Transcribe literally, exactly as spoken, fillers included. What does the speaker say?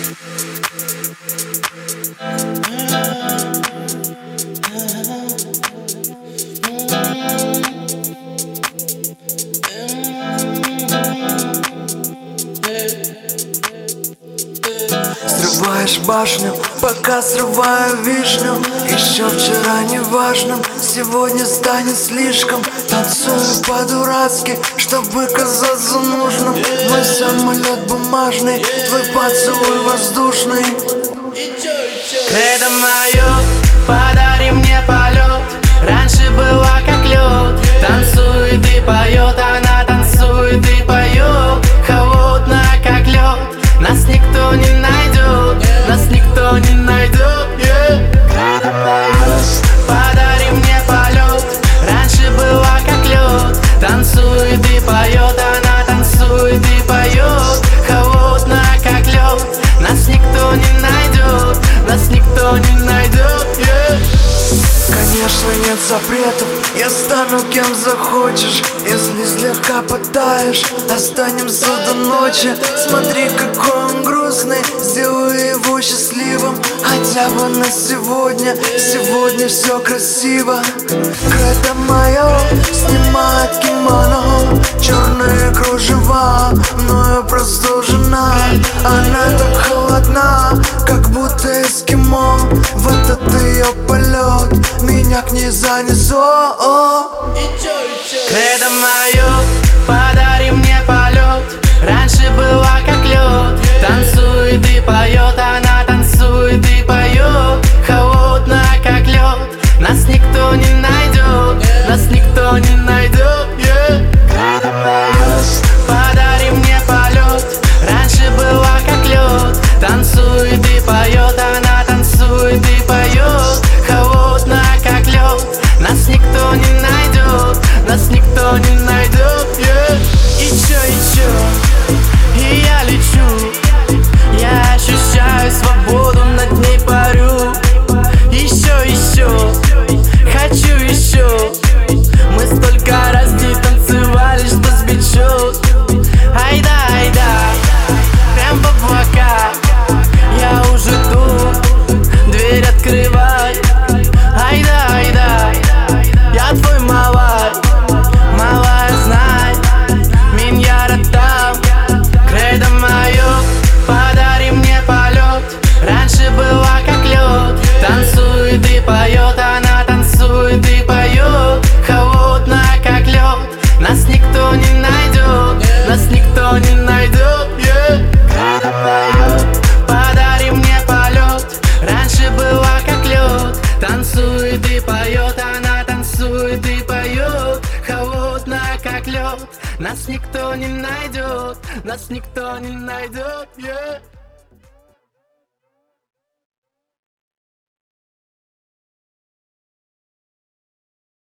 Срываешь башню, пока срываю вишню. Еще вчера неважным, сегодня станет слишком. Танцую по-дурацки, чтобы казаться нужным. Мой самолет бумажный, твой поцелуй воздушный. Кредо мое, подари мне полет. Раньше была как лед. Танцует и поет, она танцует и поет. Холодная как лед. Нас никто не найдет, нас никто не найдет, yeah. Кредо мое, подари мне полет. Раньше была как лед. Танцует и поет, она танцует и поет. Холодная как лед. Нас никто не найдет, нас никто не найдет, yeah. Конечно, нет запретов, я стану кем захочешь. Если слегка пытаешь, останемся до ночи. Смотри, какой он грустный, сделаю его счастливым. Хотя бы на сегодня, сегодня все красиво. Кредо мое снимает кимоно, черные кружева, мною простужена. Она так холодна, как будто эскимо. В этот ее полет меня к ней занесло. Кредо мое, подари мне полет. Раньше была как лед. Танцует и поет, она танцует и поет. Холодная как лед. Нас никто не найдет, нас никто не найдет, yeah. Кредо мое, подари мне полет. Раньше была как лед. Танцует и поет, она танцует и поет. Холодная как лед. Нас никто не найдет, нас никто не найдет, yeah. И чё, и чё, и я лечу. Я ощущаю свободу, над ней парю. Еще, еще, хочу еще. Мы столько раз не танцевали, что сбечет. Айда, айда, прям в облака. Я уже тут, дверь открывай. Айда, айда, я твой малай. Малая, знай, меня там. Кредо мое, подари мне полет. Раньше была как лед. Танцует и поет, она танцует и поет. Холодная как лед. Нас никто не найдет, нас никто не найдет, yeah. Кредо мое, подари мне полет. Раньше была как лед. Танцует и поет, она танцует и поет. Холодная как лед. Нас никто не найдет, нас никто не найдет, yeah.